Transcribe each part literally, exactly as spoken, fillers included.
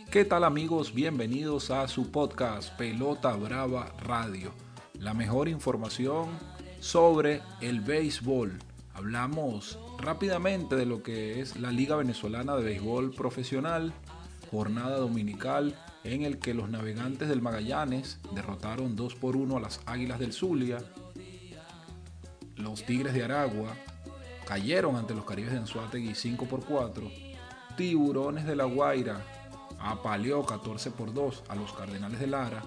¿Qué tal amigos? Bienvenidos a su podcast Pelota Brava Radio, la mejor información sobre el béisbol. Hablamos rápidamente de lo que es la Liga Venezolana de Béisbol Profesional, jornada dominical en el que los Navegantes del Magallanes derrotaron dos por uno a las Águilas del Zulia. Los Tigres de Aragua cayeron ante los Caribes de Anzoátegui cinco por cuatro. Tiburones de La Guaira apaleó catorce por dos a los Cardenales de Lara.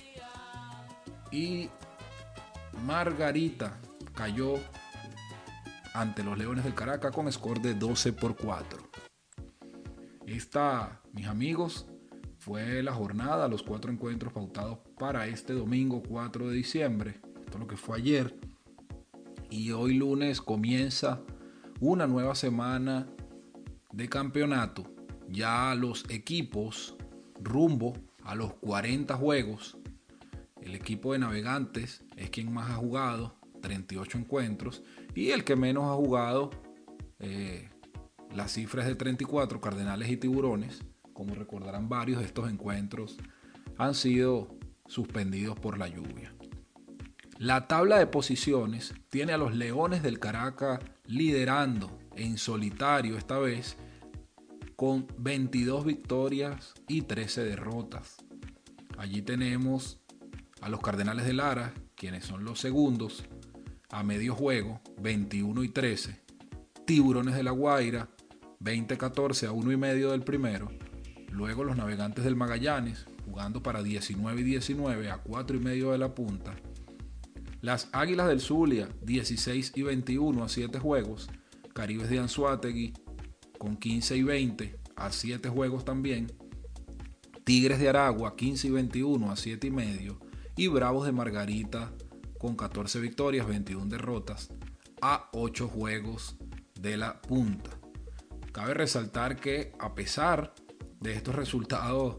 Y Margarita cayó ante los Leones del Caracas con score de doce por cuatro. Esta, mis amigos, fue la jornada, los cuatro encuentros pautados para este domingo cuatro de diciembre. Esto es lo que fue ayer. Y hoy lunes comienza una nueva semana de campeonato. Ya los equipos rumbo a los cuarenta juegos. El equipo de Navegantes es quien más ha jugado, treinta y ocho encuentros. Y el que menos ha jugado, eh, la cifra es de treinta y cuatro, Cardenales y Tiburones. Como recordarán, varios de estos encuentros han sido suspendidos por la lluvia. La tabla de posiciones tiene a los Leones del Caracas liderando en solitario esta vez con veintidós victorias y trece derrotas. Allí tenemos a los Cardenales de Lara, quienes son los segundos, a medio juego, veintiuno y trece. Tiburones de La Guaira, veinte catorce a uno y medio del primero. Luego los Navegantes del Magallanes, jugando para diecinueve y diecinueve a cuatro y medio de la punta. Las Águilas del Zulia, dieciséis y veintiuno a siete juegos. Caribes de Anzoátegui con quince y veinte a siete juegos también. Tigres de Aragua, quince y veintiuno a siete y medio. Y Bravos de Margarita con catorce victorias, veintiuna derrotas a ocho juegos de la punta. Cabe resaltar que a pesar de estos resultados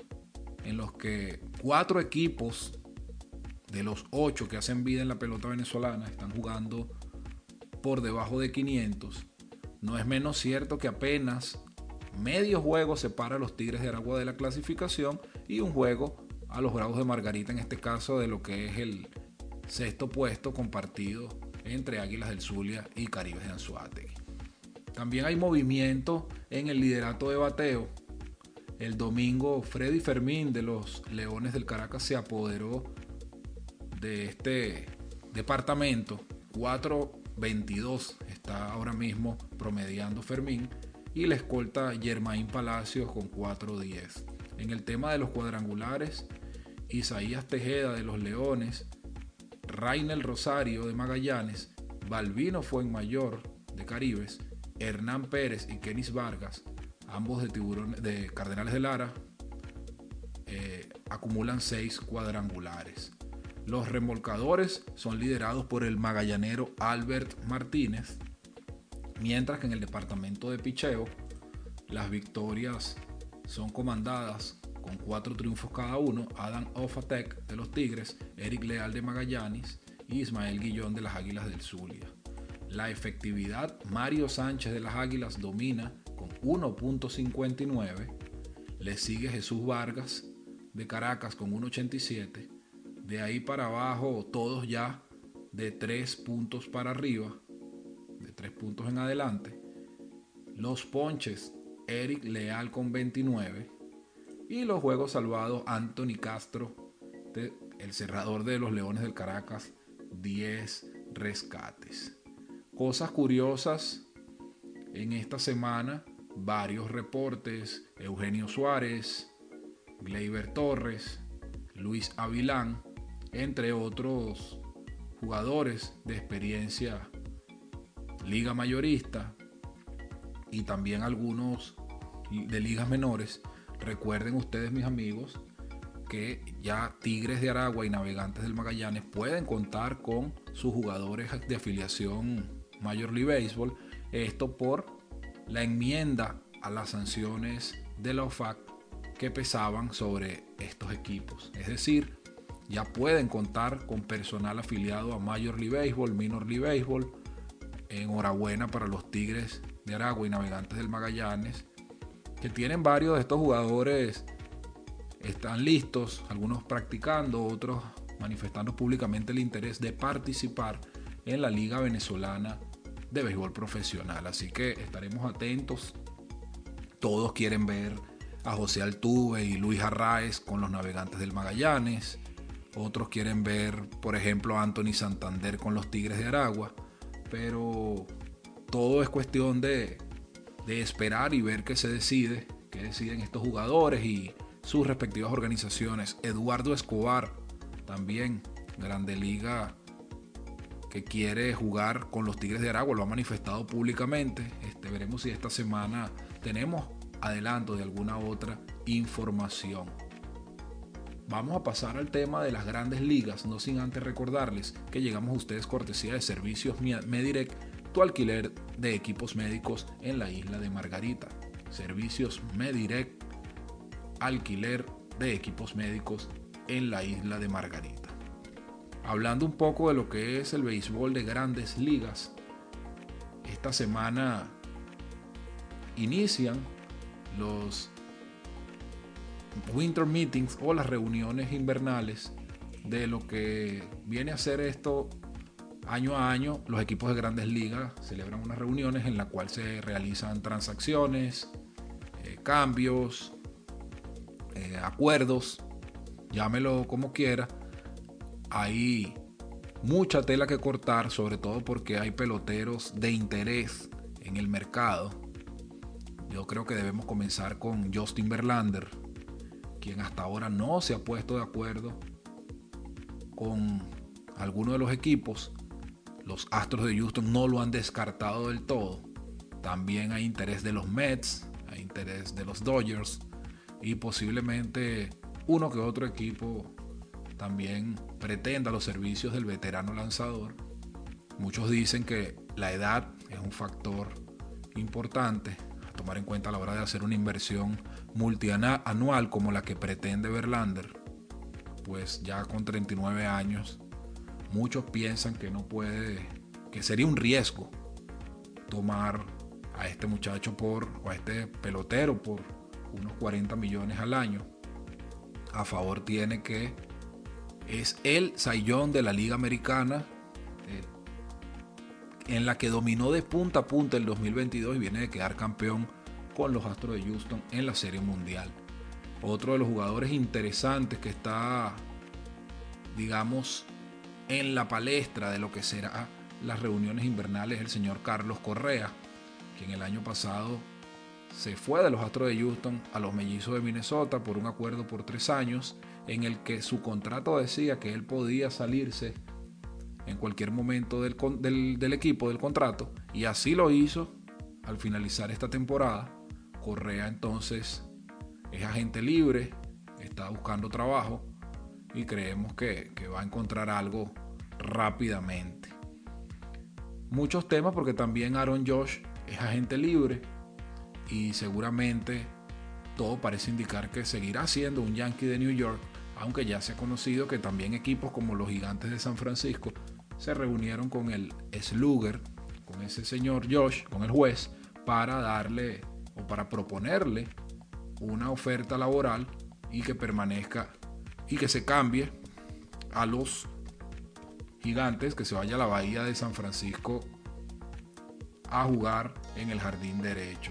en los que cuatro equipos de los ocho que hacen vida en la pelota venezolana están jugando por debajo de quinientos, no es menos cierto que apenas medio juego separa a los Tigres de Aragua de la clasificación y un juego a los Bravos de Margarita, en este caso de lo que es el sexto puesto compartido entre Águilas del Zulia y Caribes de Anzoátegui. También hay movimiento en el liderato de bateo. El domingo Freddy Fermín de los Leones del Caracas se apoderó de este departamento. cuatro veintidós está ahora mismo promediando Fermín, y la escolta Germain Palacios con cuatro diez. En el tema de los cuadrangulares, Isaías Tejeda de los Leones, Rainel Rosario de Magallanes, Balbino Fuenmayor de Caribes, Hernán Pérez y Kenis Vargas, ambos de, Tiburones, de Cardenales de Lara, eh, acumulan seis cuadrangulares. Los remolcadores son liderados por el magallanero Albert Martínez, mientras que en el departamento de picheo las victorias son comandadas con cuatro triunfos cada uno: Adam Ofatek de los Tigres, Eric Leal de Magallanes y Ismael Guillón de las Águilas del Zulia. La efectividad, Mario Sánchez de las Águilas domina con uno punto cincuenta y nueve, le sigue Jesús Vargas de Caracas con uno punto ochenta y siete. De ahí para abajo todos ya de tres puntos para arriba, de tres puntos en adelante. Los ponches, Eric Leal con veintinueve. Y los juegos salvados, Anthony Castro, de, el cerrador de los Leones del Caracas, diez rescates. Cosas curiosas en esta semana, varios reportes: Eugenio Suárez, Gleyber Torres, Luis Avilán, entre otros jugadores de experiencia liga mayorista y también algunos de ligas menores. Recuerden ustedes, mis amigos, que ya Tigres de Aragua y Navegantes del Magallanes pueden contar con sus jugadores de afiliación Major League Baseball. Esto por la enmienda a las sanciones de la O F A C que pesaban sobre estos equipos. Es decir, ya pueden contar con personal afiliado a Major League Baseball, Minor League Baseball. Enhorabuena para los Tigres de Aragua y Navegantes del Magallanes, que tienen varios de estos jugadores están listos, algunos practicando, otros manifestando públicamente el interés de participar en la Liga Venezolana de Béisbol Profesional. Así que estaremos atentos. Todos quieren ver a José Altuve y Luis Arraez con los Navegantes del Magallanes. Otros quieren ver, por ejemplo, a Anthony Santander con los Tigres de Aragua. Pero todo es cuestión de, de esperar y ver qué se decide, qué deciden estos jugadores y sus respectivas organizaciones. Eduardo Escobar, también Grande Liga, que quiere jugar con los Tigres de Aragua, lo ha manifestado públicamente. Este, veremos si esta semana tenemos adelanto de alguna otra información. Vamos a pasar al tema de las grandes ligas, no sin antes recordarles que llegamos a ustedes cortesía de Servicios Medirect, tu alquiler de equipos médicos en la isla de Margarita. Servicios Medirect, alquiler de equipos médicos en la isla de Margarita. Hablando un poco de lo que es el béisbol de grandes ligas, esta semana inician los Winter Meetings o las reuniones invernales de lo que viene a ser esto año a año. Los equipos de grandes ligas celebran unas reuniones en las cuales se realizan transacciones, eh, cambios, eh, acuerdos, llámelo como quiera. Hay mucha tela que cortar, sobre todo porque hay peloteros de interés en el mercado. Yo creo que debemos comenzar con Justin Verlander, quien hasta ahora no se ha puesto de acuerdo con alguno de los equipos. Los Astros de Houston no lo han descartado del todo. También hay interés de los Mets, hay interés de los Dodgers y posiblemente uno que otro equipo también pretenda los servicios del veterano lanzador. Muchos dicen que la edad es un factor importante a tomar en cuenta a la hora de hacer una inversión multianual como la que pretende Verlander. Pues ya con treinta y nueve años, muchos piensan que no puede, que sería un riesgo tomar a este muchacho por, o a este pelotero por unos cuarenta millones al año. A favor tiene que es el Cy Young de la Liga Americana, eh, en la que dominó de punta a punta el dos mil veintidós y viene de quedar campeón con los Astros de Houston en la Serie Mundial. Otro de los jugadores interesantes que está, digamos, en la palestra de lo que será las reuniones invernales es el señor Carlos Correa, quien el año pasado se fue de los Astros de Houston a los Mellizos de Minnesota por un acuerdo por tres años en el que su contrato decía que él podía salirse en cualquier momento del, del, del equipo, del contrato, y así lo hizo al finalizar esta temporada. Correa entonces es agente libre, está buscando trabajo y creemos que, que va a encontrar algo rápidamente. Muchos temas porque también Aaron Judge es agente libre y seguramente todo parece indicar que seguirá siendo un Yankee de New York, aunque ya se ha conocido que también equipos como los Gigantes de San Francisco se reunieron con el Slugger, con ese señor Josh, con el juez, para darle o para proponerle una oferta laboral y que permanezca y que se cambie a los Gigantes, que se vaya a la Bahía de San Francisco a jugar en el jardín derecho.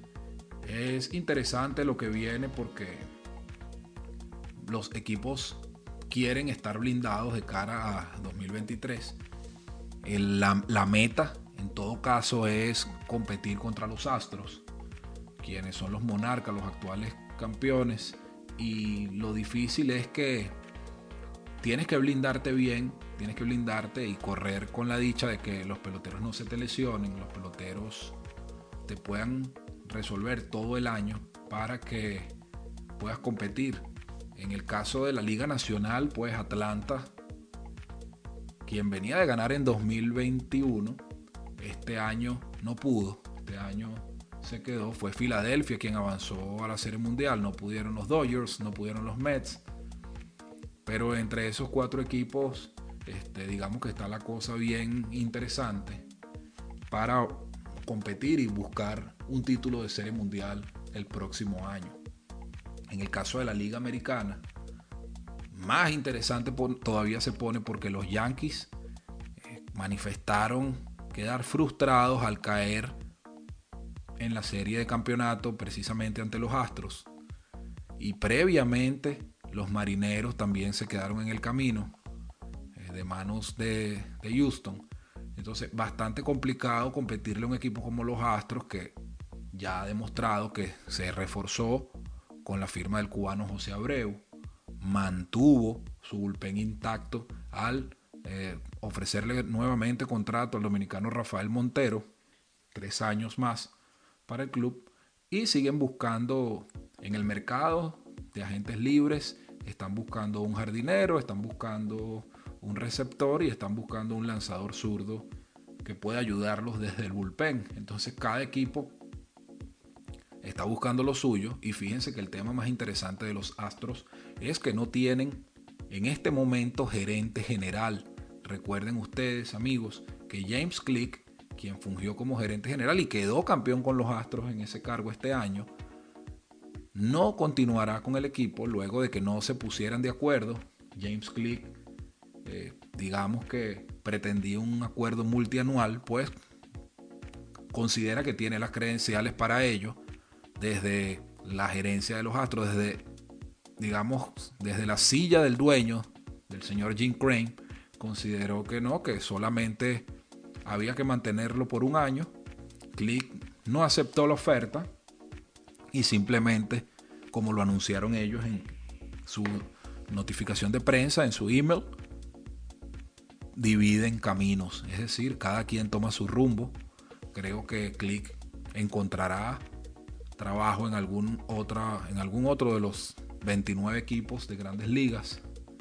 Es interesante lo que viene porque los equipos quieren estar blindados de cara a dos mil veintitrés. El, la, la meta en todo caso es competir contra los Astros, quienes son los monarcas, los actuales campeones, y lo difícil es que tienes que blindarte bien, tienes que blindarte y correr con la dicha de que los peloteros no se te lesionen, los peloteros te puedan resolver todo el año para que puedas competir. En el caso de la Liga Nacional, pues Atlanta, quien venía de ganar en dos mil veintiuno, este año no pudo, este año se quedó. Fue Filadelfia quien avanzó a la Serie Mundial, no pudieron los Dodgers, no pudieron los Mets, pero entre esos cuatro equipos, este, digamos que está la cosa bien interesante para competir y buscar un título de Serie Mundial el próximo año. En el caso de la Liga Americana, más interesante todavía se pone porque los Yankees manifestaron quedar frustrados al caer en la serie de campeonato precisamente ante los Astros, y previamente los Marineros también se quedaron en el camino eh, de manos de, de Houston. Entonces bastante complicado competirle a un equipo como los Astros, que ya ha demostrado que se reforzó con la firma del cubano José Abreu, mantuvo su bullpen intacto al eh, ofrecerle nuevamente contrato al dominicano Rafael Montero, tres años más para el club, y siguen buscando en el mercado de agentes libres, están buscando un jardinero, están buscando un receptor y están buscando un lanzador zurdo que pueda ayudarlos desde el bullpen. Entonces cada equipo está buscando lo suyo, y fíjense que el tema más interesante de los Astros es que no tienen en este momento gerente general. Recuerden ustedes, amigos, que James Click, quien fungió como gerente general y quedó campeón con los Astros en ese cargo este año, no continuará con el equipo luego de que no se pusieran de acuerdo. James Click, eh, digamos que pretendía un acuerdo multianual, pues considera que tiene las credenciales para ello. Desde la gerencia de los Astros, desde, digamos, desde la silla del dueño, del señor Jim Crane, consideró que no, que solamente había que mantenerlo por un año. Click no aceptó la oferta y simplemente, como lo anunciaron ellos en su notificación de prensa, en su email, dividen caminos. Es decir, cada quien toma su rumbo. Creo que Click encontrará trabajo en algún, otra, en algún otro de los veintinueve equipos de Grandes Ligas.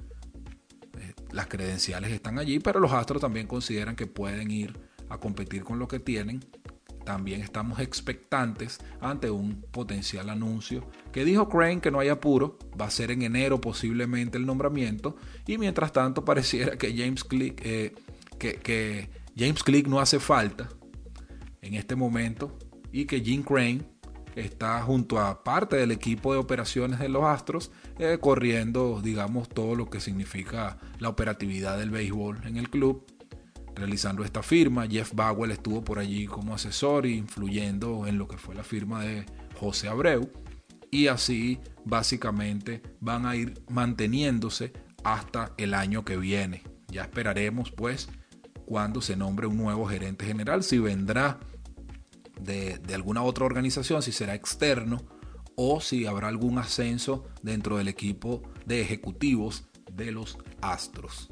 Eh, las credenciales están allí, pero los Astros también consideran que pueden ir a competir con lo que tienen. También estamos expectantes ante un potencial anuncio que dijo Crane que no hay apuro, va a ser en enero posiblemente el nombramiento, y mientras tanto pareciera que James Click, eh, que, que James Click no hace falta en este momento, y que Jim Crane está junto a parte del equipo de operaciones de los Astros, eh, corriendo, digamos, todo lo que significa la operatividad del béisbol en el club, realizando esta firma. Jeff Bagwell estuvo por allí como asesor, influyendo en lo que fue la firma de José Abreu, y así básicamente van a ir manteniéndose hasta el año que viene. Ya esperaremos pues cuando se nombre un nuevo gerente general, si vendrá De, de alguna otra organización, si será externo o si habrá algún ascenso dentro del equipo de ejecutivos de los Astros.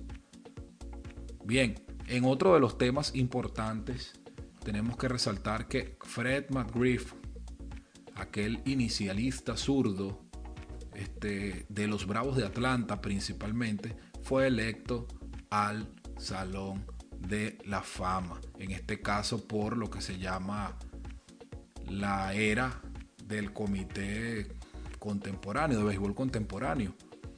Bien, en otro de los temas importantes tenemos que resaltar que Fred McGriff, aquel inicialista zurdo este, de los Bravos de Atlanta principalmente, fue electo al Salón de la Fama, en este caso por lo que se llama la era del comité contemporáneo, de béisbol contemporáneo,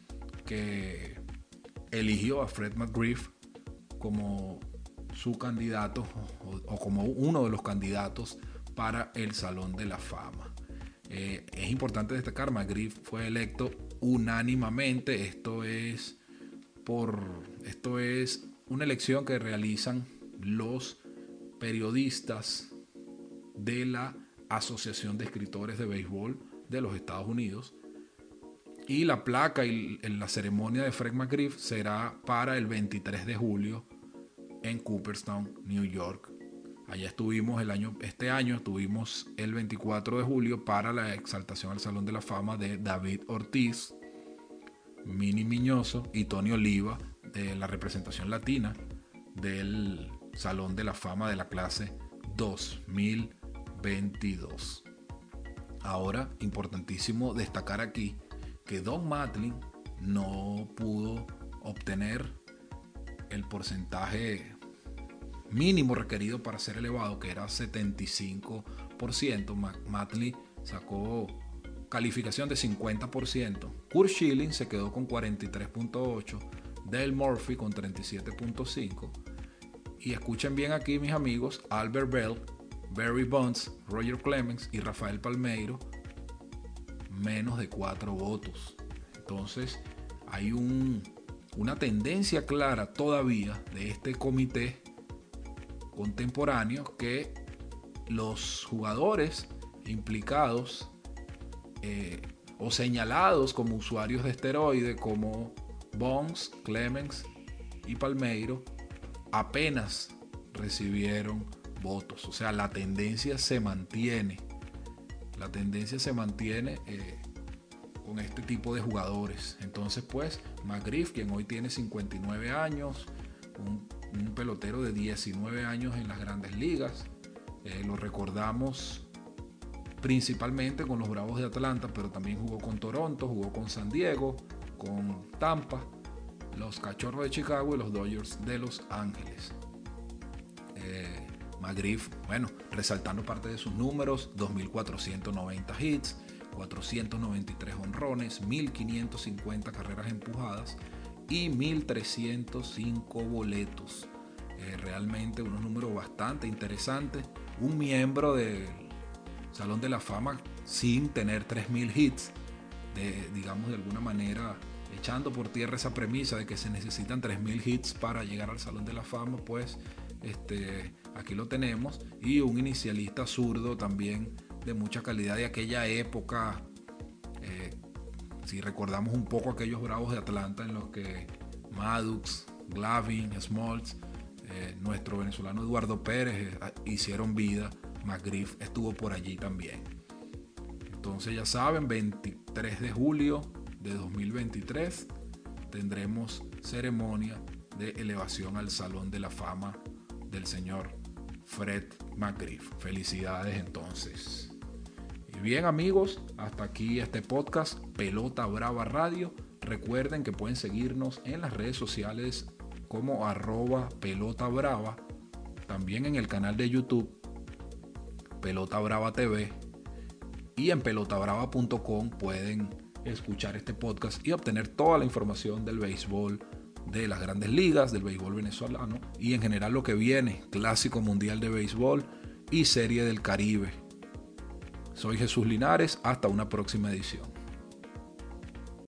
que eligió a Fred McGriff como su candidato o, o como uno de los candidatos para el Salón de la Fama. Eh, es importante destacar, McGriff fue electo unánimemente. Esto es por esto es una elección que realizan los periodistas de la Asociación de Escritores de Béisbol de los Estados Unidos, y la placa y la ceremonia de Fred McGriff será para el veintitrés de julio en Cooperstown, New York. Allá estuvimos el año, este año estuvimos el veinticuatro de julio para la exaltación al Salón de la Fama de David Ortiz, Minnie Miñoso y Tony Oliva, de la representación latina del Salón de la Fama de la clase dos mil veintidós. Ahora, importantísimo destacar aquí que Don Mattingly no pudo obtener el porcentaje mínimo requerido para ser elevado, que era setenta y cinco por ciento. Mattingly sacó calificación de cincuenta por ciento. Curt Schilling se quedó con cuarenta y tres punto ocho, Dale Murphy con treinta y siete punto cinco. Y escuchen bien aquí, mis amigos, Albert Bell, Barry Bonds, Roger Clemens y Rafael Palmeiro menos de cuatro votos. Entonces hay un, una tendencia clara todavía de este comité contemporáneo que los jugadores implicados eh, o señalados como usuarios de esteroide, como Bonds, Clemens y Palmeiro, apenas recibieron votos. O sea, la tendencia se mantiene. La tendencia se mantiene eh, con este tipo de jugadores. Entonces, pues, McGriff, quien hoy tiene cincuenta y nueve años, un, un pelotero de diecinueve años en las grandes ligas, eh, lo recordamos principalmente con los Bravos de Atlanta, pero también jugó con Toronto, jugó con San Diego, con Tampa, los Cachorros de Chicago y los Dodgers de Los Ángeles. Eh, McGriff, bueno, resaltando parte de sus números: dos mil cuatrocientos noventa hits, cuatrocientos noventa y tres honrones, mil quinientos cincuenta carreras empujadas y mil trescientos cinco boletos. Eh, realmente unos números bastante interesantes. Un miembro del Salón de la Fama sin tener tres mil hits, de, digamos de alguna manera echando por tierra esa premisa de que se necesitan tres mil hits para llegar al Salón de la Fama. Pues este, aquí lo tenemos. Y un inicialista zurdo también de mucha calidad de aquella época. Eh, si recordamos un poco aquellos Bravos de Atlanta en los que Maddux, Glavine, Smoltz, eh, nuestro venezolano Eduardo Pérez eh, hicieron vida, McGriff estuvo por allí también. Entonces ya saben, veintitrés de julio de dos mil veintitrés tendremos ceremonia de elevación al Salón de la Fama del señor Fred McGriff. Felicidades entonces. Y bien, amigos, hasta aquí este podcast Pelota Brava Radio. Recuerden que pueden seguirnos en las redes sociales como arroba Pelota Brava, también en el canal de YouTube Pelota Brava T V, y en pelota brava punto com pueden escuchar este podcast y obtener toda la información del béisbol de las grandes ligas, del béisbol venezolano y en general lo que viene, Clásico Mundial de Béisbol y Serie del Caribe. Soy Jesús Linares, hasta una próxima edición.